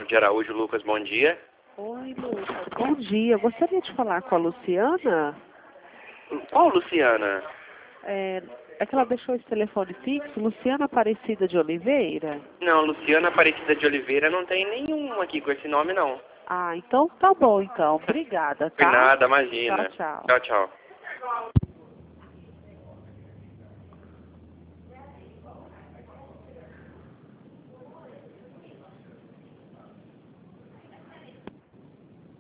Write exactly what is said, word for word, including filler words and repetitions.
de Araújo. Lucas, bom dia. Oi, Lucas. Bom dia. Eu gostaria de falar com a Luciana. Qual Luciana? É, é que ela deixou esse telefone fixo. Luciana Aparecida de Oliveira? Não, Luciana Aparecida de Oliveira não tem nenhum aqui com esse nome, não. Ah, então tá bom, então. Obrigada, Por tá? nada, imagina. Tchau, tchau. Tchau, tchau.